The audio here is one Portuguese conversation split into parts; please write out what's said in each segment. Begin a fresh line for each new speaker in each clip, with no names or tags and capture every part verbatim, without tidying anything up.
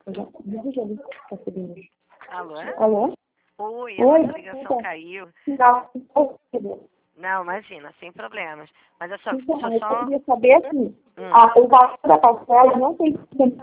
Já, já, já, tá subindo.
Alô?
Alô?
Oi, a
Oi?
nossa ligação caiu.
Não, não.
Não, imagina, sem problemas. Mas é só,
Então,
deixa eu
eu
só...
queria saber assim,
Hum.
a, o valor da parcela não tem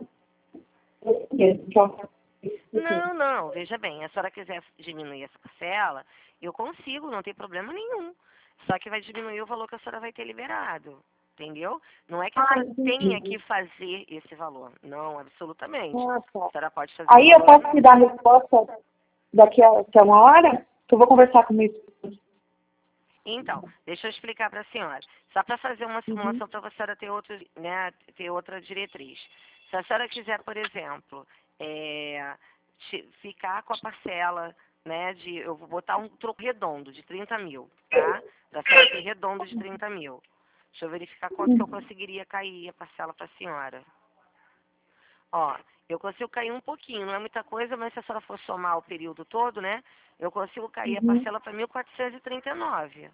Não, não, veja bem, a senhora quiser diminuir essa parcela, eu consigo, não tem problema nenhum. Só que vai diminuir o valor que a senhora vai ter liberado, entendeu? Não é que a
Ah,
senhora
entendi.
tenha que fazer esse valor. Não, absolutamente.
Ah,
A
tá.
senhora pode fazer
Aí
o
eu
valor.
posso te dar a resposta daqui a, daqui a uma hora, que eu vou conversar com o meu esposo.
Então, deixa eu explicar para a senhora. Só para fazer uma
Uhum.
simulação para a senhora ter, outro, né, ter outra diretriz. Se a senhora quiser, por exemplo, é, te- ficar com a parcela, né, de, eu vou botar um troco redondo de trinta mil, tá? Para a senhora ter redondo de trinta mil. Deixa eu verificar quanto que eu conseguiria cair a parcela para a senhora. Ó, eu consigo cair um pouquinho, não é muita coisa, mas se a senhora for somar o período todo, né, eu consigo cair a
Uhum.
parcela para mil quatrocentos e trinta e nove.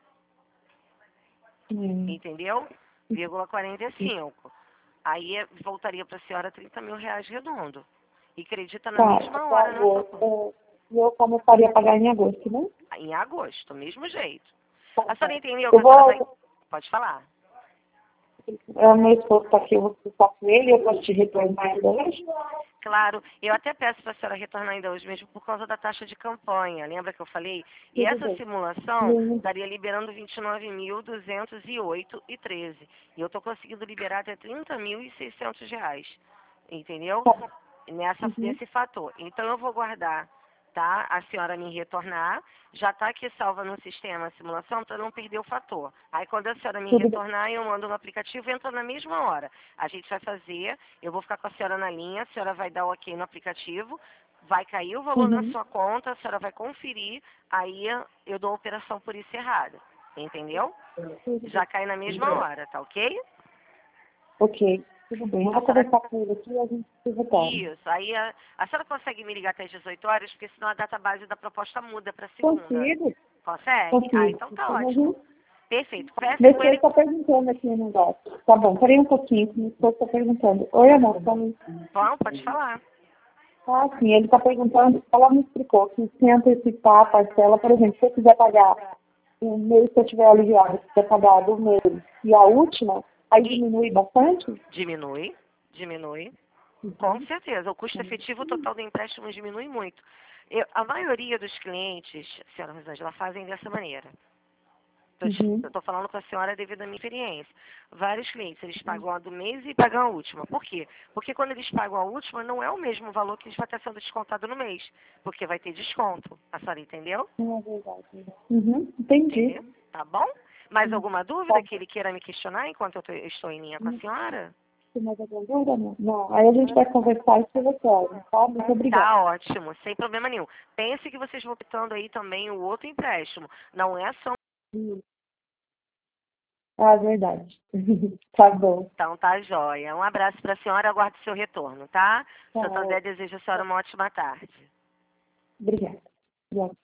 Hum.
Entendeu? Vírgula quarenta e cinco. Aí é- voltaria para a senhora trinta mil reais redondo. E acredita na
Tá,
mesma
tá
hora na sua conta.
bom. É, eu começaria a pagar em agosto, né?
Em agosto, mesmo jeito.
Tá
A senhora
bom.
entendeu que
Eu
a senhora vai...
vou.
Pode falar.
É, o meu esposo está aqui, eu vou conversar com ele, eu posso te retornar ainda hoje?
Claro, eu até peço para a senhora retornar ainda hoje mesmo por causa da taxa de campanha. Lembra que eu falei? E
Tudo
essa
bem.
simulação
Uhum.
estaria liberando vinte e nove mil duzentos e oito e treze. E eu estou conseguindo liberar até trinta mil e seiscentos reais. Entendeu?
Tá.
Nessa,
Uhum.
nesse fator. Então eu vou guardar, tá? A senhora me retornar. Já está aqui salva no sistema a simulação para não perder o fator. Aí quando a senhora me
Tudo bem.
retornar, eu mando no aplicativo e entra na mesma hora. A gente vai fazer, eu vou ficar com a senhora na linha, a senhora vai dar o ok no aplicativo, vai cair o valor na
Uhum.
sua conta, a senhora vai conferir, aí eu dou a operação por isso errada. Entendeu?
Tudo
Já
bem.
cai na mesma hora, tá ok?
Ok, tudo bem. Eu
A
vou
senhora
conversar com ele aqui e a gente se retorna.
Isso, aí a, a senhora consegue me ligar até às dezoito horas, porque senão a data base da proposta muda para segunda.
Consigo?
Consegue? Ah,
Consigo.
então tá
Uhum.
ótimo. Perfeito. Converse
Meu
com
esposo
ele.
está perguntando aqui no negócio. Tá bom, peraí um pouquinho, que meu esposo está perguntando. Oi, amor, tá me...
Bom, pode falar.
Ah, sim, ele está perguntando, ela me explicou que se antecipar a parcela, por exemplo, se eu quiser pagar o mês que eu tiver aliviado, se quiser pagar do mês e a última, aí
E
diminui bastante?
diminui, diminui. Com
Uhum.
certeza. O custo efetivo total do empréstimo diminui muito. Eu- a maioria dos clientes, senhora Rosângela, fazem dessa maneira.
Uhum.
Eu estou falando com a senhora devido à minha experiência. Vários clientes, eles pagam a do mês e pagam a última. Por quê? Porque quando eles pagam a última, não é o mesmo valor que vai estar sendo descontado no mês. Porque vai ter desconto. A senhora entendeu?
Não é verdade. Uhum. Entendi.
Entendeu? Tá bom? Mais
Uhum.
alguma
Tá
dúvida que ele queira me questionar enquanto eu tô- eu estou em linha com a
bom.
senhora?
Tem mais alguma dúvida? Não. Não. Aí a gente vai conversar e se retorna, tá? Muito obrigada.
Tá ótimo, sem problema nenhum. Pense que vocês vão optando aí também o outro empréstimo. Não é só...
Hum. Ah, verdade. Tá bom.
Então tá jóia. Um abraço para a senhora, aguardo seu retorno, tá?
Tá,
Santo André deseja a senhora uma ótima tarde.
obrigada. Obrigada.